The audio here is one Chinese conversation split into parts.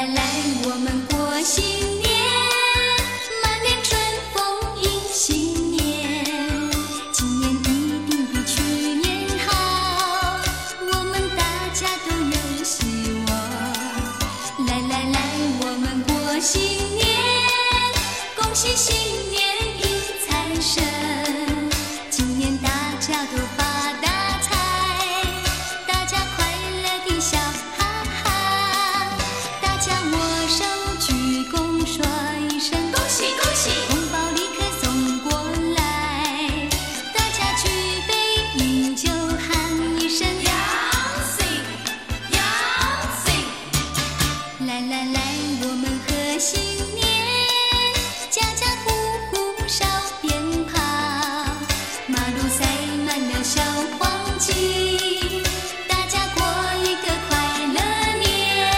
来，我们过新年，满脸春风迎新年。今年一定比去年好，我们大家都有希望。来来来，我们过新年，恭喜新年迎财神。今年大家都发大财，大家快乐地笑哈哈。大家握手鞠躬说一声恭喜恭喜，红包立刻送过来。大家举杯饮酒喊一声杨岁杨岁。来来来，我们贺新年，家家户户烧鞭炮，马路塞满了小黄鸡，大家过一个快乐年。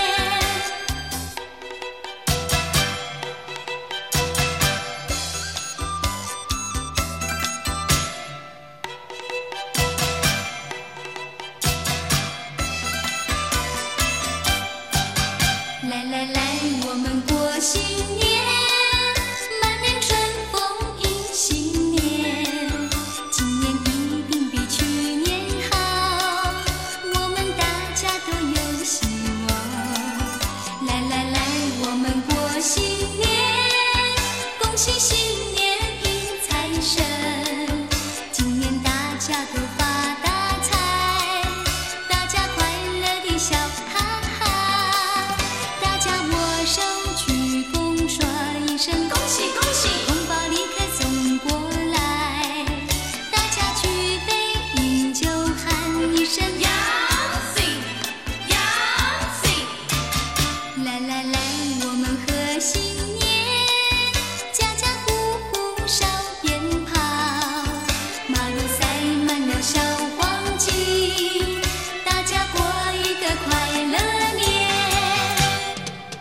来来来，我们过新年。